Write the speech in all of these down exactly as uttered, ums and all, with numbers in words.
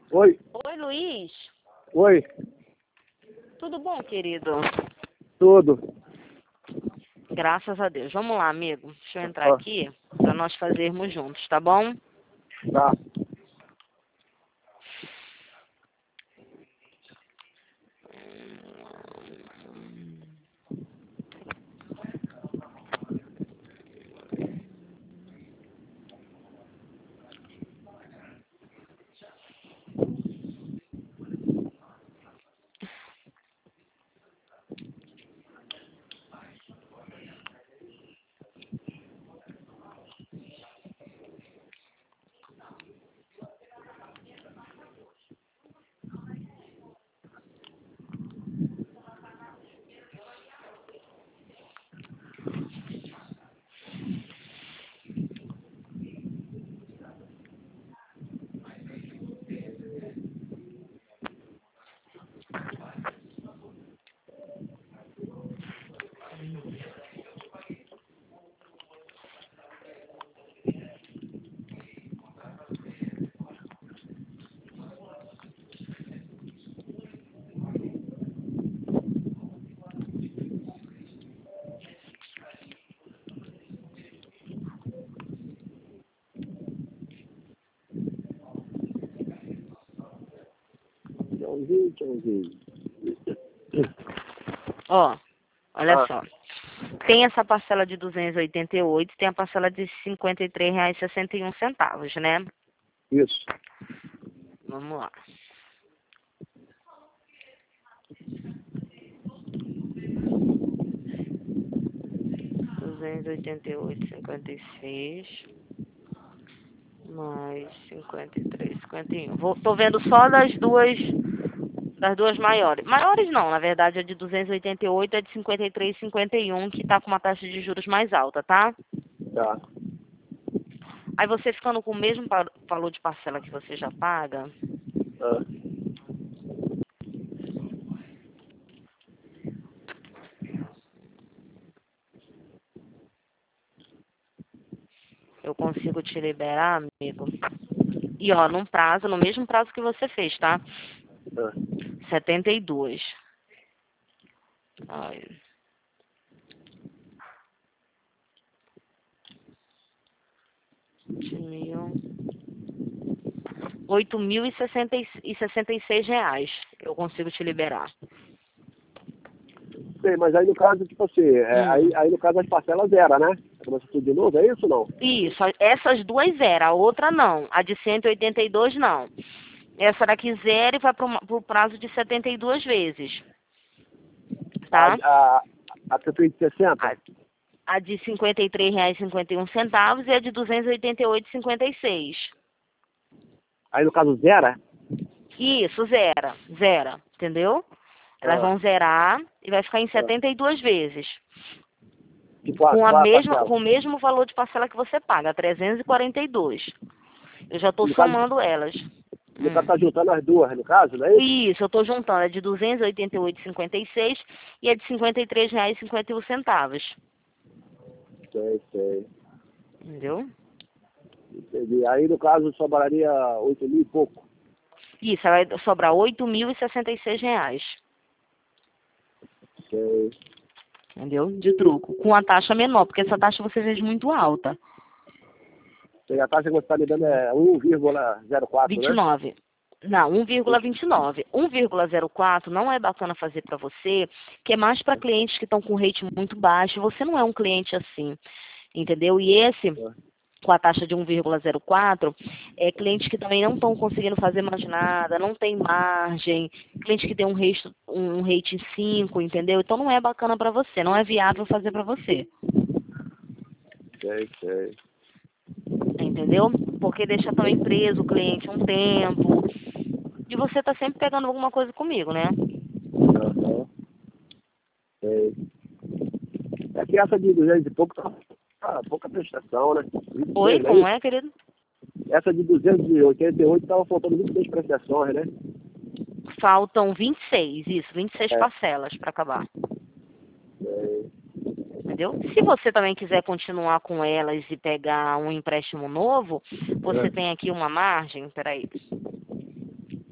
Oi, Oi, Luiz. oi, Tudo bom, querido? tudo. Graças a Deus. Vamos lá, amigo. Deixa eu entrar Ó, aqui para nós fazermos juntos, tá bom? tá. Tchauzinho, tchauzinho. Ó, olha Ah, só. Tem essa parcela de duzentos e oitenta e oito, tem a parcela de cinquenta e três reais e sessenta e um centavos, né? isso. Vamos lá. duzentos e oitenta e oito, cinquenta e seis mais cinquenta e três, cinquenta e um. Vou, tô vendo só das duas das duas maiores. Maiores não, na verdade a de duzentos e oitenta e oito é de cinquenta e três, cinquenta e um, que tá com uma taxa de juros mais alta, tá? Tá. Aí você ficando com o mesmo pa- valor de parcela que você já paga, Ah, eu consigo te liberar, amigo. E ó, num prazo, no mesmo prazo que você fez, tá? ah. setenta e dois. Ai. vinte mil. oito mil e sessenta e seis reais. Eu consigo te liberar. Sei, mas aí no caso, tipo assim, é, Hum. aí, aí no caso as parcelas zero, né? Começa tudo de novo, é isso ou não? Isso, essas duas zero, a outra não. A de cento e oitenta e dois não. Essa daqui zero e vai para o prazo de setenta e duas vezes, A, tá? a, a cento e sessenta? A, a de cinquenta e três reais e cinquenta e um centavos e a de duzentos e oitenta e oito reais e cinquenta e seis. Aí no caso zero? Isso, zera, zera, entendeu? Elas Ah, vão zerar e vai ficar em ah. setenta e duas vezes. Tipo, a, Com a qual a mesma, parcela? com o mesmo valor de parcela que você paga, trezentos e quarenta e dois. Eu já estou No caso, somando elas. no caso Hum. tá juntando as duas, no caso, não é isso? Isso, eu estou juntando a de duzentos e oitenta e oito reais e cinquenta e seis e a de cinquenta e três reais e cinquenta e um centavos. Sei, sei. Entendeu? Entendi. Aí no caso sobraria oito mil e pouco. Isso, vai sobrar oito mil e sessenta e seis reais. Sei. Entendeu? De truco. Com a taxa menor, porque essa taxa você vê muito alta. Sei, a taxa que você está me dando é um vírgula zero quatro, vinte e né? nove. Não, um vírgula vinte e nove. um vírgula zero quatro não é bacana fazer para você, que é mais para clientes que estão com rate muito baixo. Você não é um cliente assim, entendeu? E esse, com a taxa de um vírgula zero quatro, é clientes que também não estão conseguindo fazer mais nada, não tem margem, cliente que tem um rate, um rate cinco, entendeu? Então não é bacana para você, não é viável fazer para você, Sei, sei. entendeu? Porque deixa também preso o cliente um tempo. E você tá sempre pegando alguma coisa comigo, né? Aham. Sei. É que essa de duzentos e pouco tá tá pouca prestação, né? vinte e Oi, seis, não é como isso? é, querido? Essa de duzentos e oitenta e oito estava faltando vinte e seis prestações, né? Faltam vinte e seis, isso, vinte e seis É. parcelas para acabar. Sei. Entendeu? Se você também quiser continuar com elas e pegar um empréstimo novo, você É. tem aqui uma margem, peraí.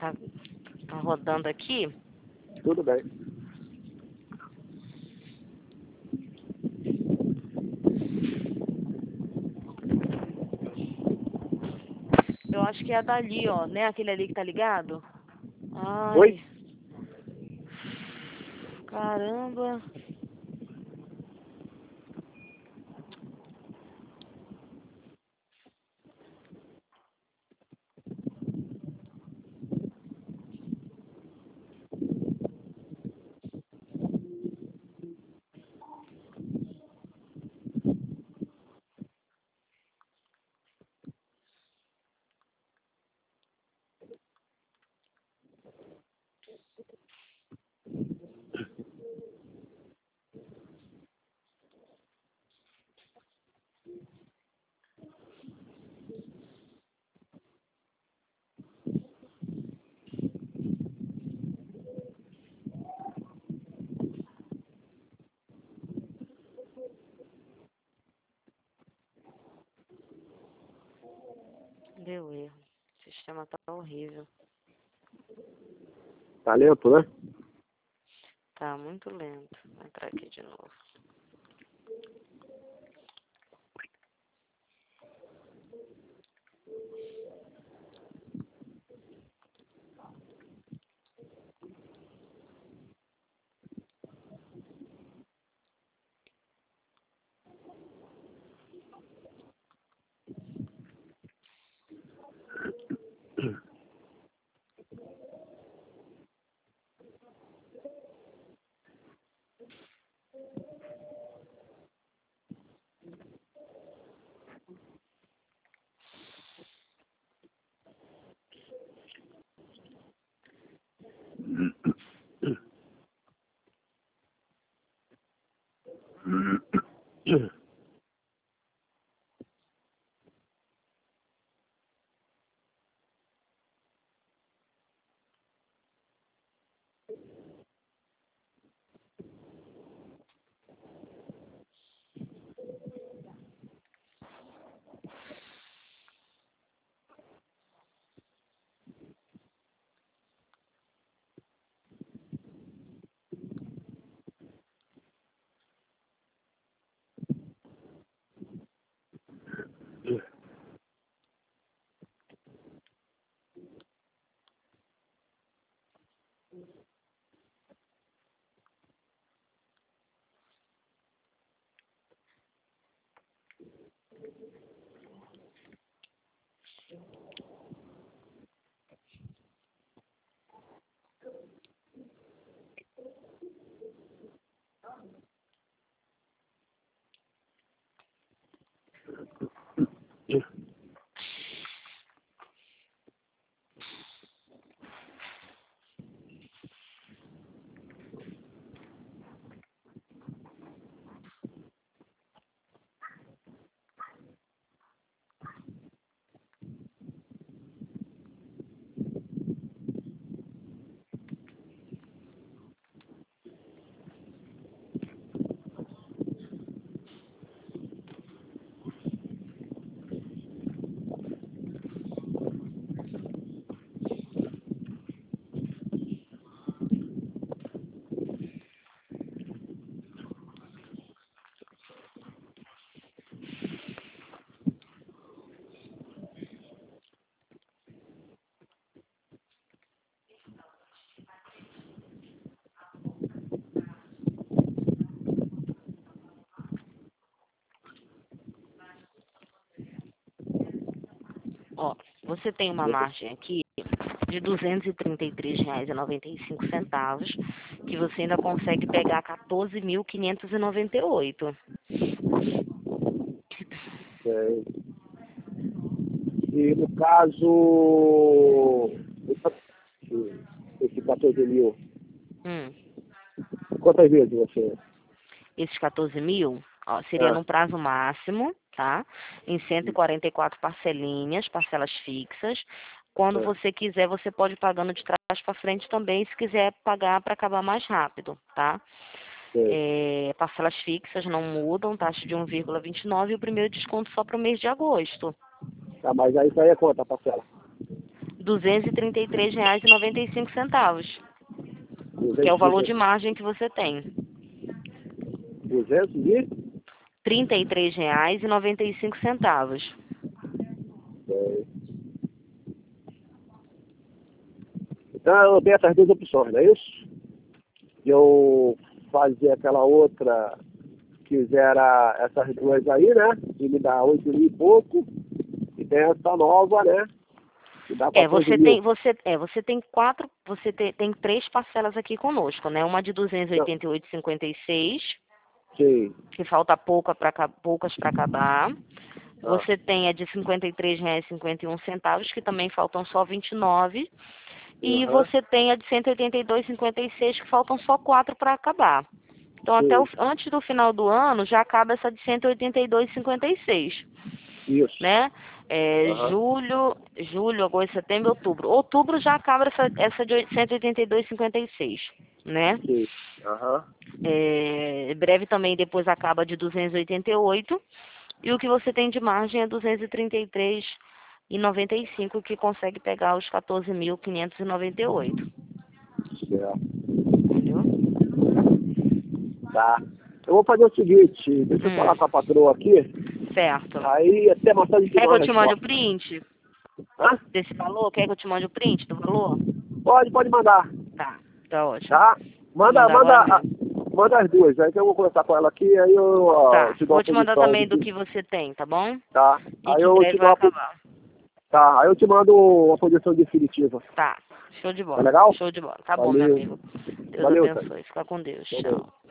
Tá, tá rodando aqui. Tudo bem. Eu acho que é a dali, ó, né? Aquele ali que tá ligado. Ai, Oi? caramba. Deu erro. O sistema tá horrível. Tá lento, né? Tá muito lento. Vou entrar aqui de novo. Ó, você tem uma margem aqui de duzentos e trinta e três reais e noventa e cinco centavos, que você ainda consegue pegar quatorze mil quinhentos e noventa e oito. É. E no caso, esse quatorze mil, Hum. quantas vezes você? Esses quatorze mil, ó, seria Ah, no prazo máximo, tá? Em cento e quarenta e quatro parcelinhas, parcelas fixas. Quando ah, você quiser, você pode ir pagando de trás para frente também, se quiser pagar para acabar mais rápido, tá? sei. É, parcelas fixas não mudam, taxa de um vírgula vinte e nove e o primeiro desconto só para o mês de agosto. Tá, mas aí isso aí é quanto a parcela? duzentos e trinta e três reais e noventa e cinco centavos, que é o valor de margem que você tem. duzentos e trinta e três reais e noventa e cinco centavos. É. Então eu tenho essas duas opções, não é isso? Eu fazer aquela outra, quiser essas duas aí, né? E me dá oito mil e pouco. E tem essa nova, né? Que dá É, você mil. tem, você, é, você tem quatro, você tem, tem três parcelas aqui conosco, né? Uma de duzentos e oitenta e oito reais e cinquenta e seis centavos, Sim. que falta pouca pra, poucas para acabar. Ah. Você tem a de cinquenta e três reais e cinquenta e um centavos, que também faltam só vinte e nove. E Uhum. você tem a de cento e oitenta e dois reais e cinquenta e seis, que faltam só quatro para acabar. Então, Sim. até o, antes do final do ano, já acaba essa de cento e oitenta e dois reais e cinquenta e seis. Isso. Né? É, Uhum. julho, julho, agosto, setembro, outubro. Outubro já acaba essa, essa de cento e oitenta e dois reais e cinquenta e seis, né? Sim. Uhum. É, breve também depois acaba de duzentos e oitenta e oito. E o que você tem de margem é duzentos e trinta e três reais e noventa e cinco, que consegue pegar os quatorze mil quinhentos e noventa e oito. Certo. Entendeu? Tá. Eu vou fazer o seguinte, deixa eu Hum. falar com a patroa aqui. Certo. Aí até mais tarde a gente Quer dá que uma eu te mande o resposta. print Hã? desse valor? Quer que eu te mande o print do valor? Pode, pode mandar. Tá, tá ótimo. Tá? Vou Manda, mandar manda, agora a- mesmo. manda as duas. Aí que eu vou conversar com ela aqui, aí eu ó, Tá, te dou vou a te mandar posição também do do que. que você tem, tá bom? Tá. E Aí que em eu te breve dou vai a, po- acabar. tá. Aí eu te mando a posição definitiva. Tá, show de Tá bola. legal? Show de bola. Tá bom, meu Valeu. amigo. Deus Valeu, tá. abençoe. Fica com Deus. Valeu. Tchau.